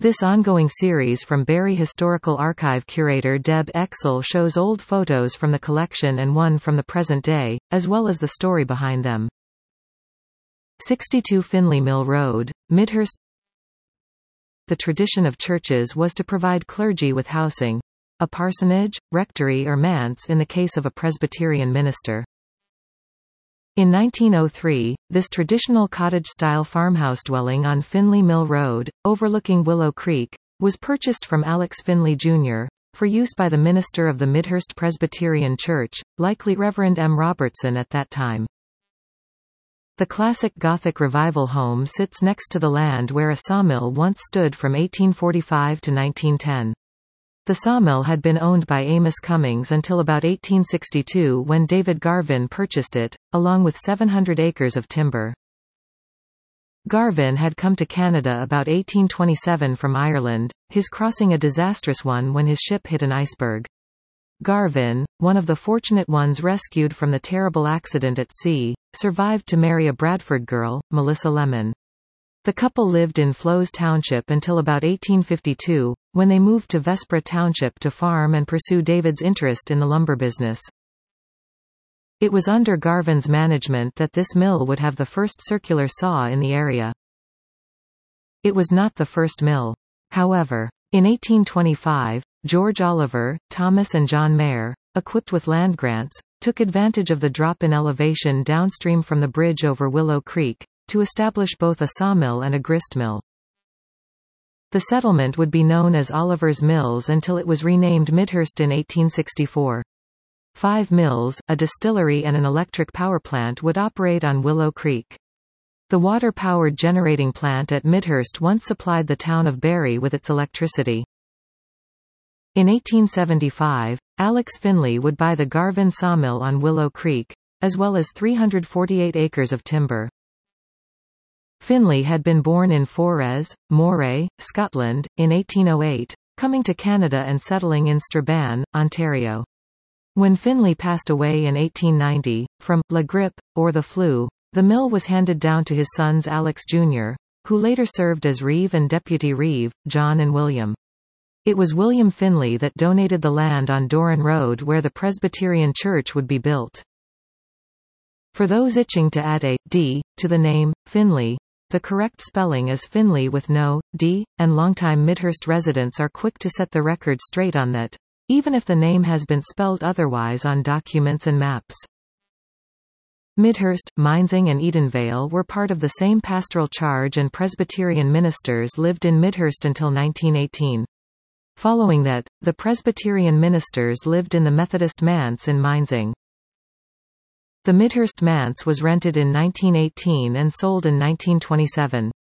This ongoing series from Barrie Historical Archive curator Deb Exel shows old photos from the collection and one from the present day, as well as the story behind them. 62 Finley Mill Road, Midhurst. The tradition of churches was to provide clergy with housing, a parsonage, rectory or manse in the case of a Presbyterian minister. In 1903, this traditional cottage-style farmhouse dwelling on Finley Mill Road, overlooking Willow Creek, was purchased from Alex Finley, Jr., for use by the minister of the Midhurst Presbyterian Church, likely Reverend M. Robertson at that time. The classic Gothic Revival home sits next to the land where a sawmill once stood from 1845 to 1910. The sawmill had been owned by Amos Cummings until about 1862 when David Garvin purchased it, along with 700 acres of timber. Garvin had come to Canada about 1827 from Ireland, his crossing a disastrous one when his ship hit an iceberg. Garvin, one of the fortunate ones rescued from the terrible accident at sea, survived to marry a Bradford girl, Melissa Lemon. The couple lived in Flows Township until about 1852, when they moved to Vespra Township to farm and pursue David's interest in the lumber business. It was under Garvin's management that this mill would have the first circular saw in the area. It was not the first mill. However, in 1825, George Oliver, Thomas and John Mayer, equipped with land grants, took advantage of the drop in elevation downstream from the bridge over Willow Creek, to establish both a sawmill and a grist mill. The settlement would be known as Oliver's Mills until it was renamed Midhurst in 1864. 5 mills, a distillery and an electric power plant would operate on Willow Creek. The water-powered generating plant at Midhurst once supplied the town of Barrie with its electricity. In 1875, Alex Finley would buy the Garvin sawmill on Willow Creek, as well as 348 acres of timber. Finley had been born in Forres, Moray, Scotland, in 1808, coming to Canada and settling in Strabane, Ontario. When Finley passed away in 1890, from La Grippe, or the flu, the mill was handed down to his sons Alex Jr., who later served as Reeve and Deputy Reeve, John and William. It was William Finley that donated the land on Doran Road where the Presbyterian Church would be built. For those itching to add a D to the name, Finley, the correct spelling is Finley with no D, and longtime Midhurst residents are quick to set the record straight on that, even if the name has been spelled otherwise on documents and maps. Midhurst, Minesing and Edenvale were part of the same pastoral charge and Presbyterian ministers lived in Midhurst until 1918. Following that, the Presbyterian ministers lived in the Methodist manse in Minesing. The Midhurst manse was rented in 1918 and sold in 1927.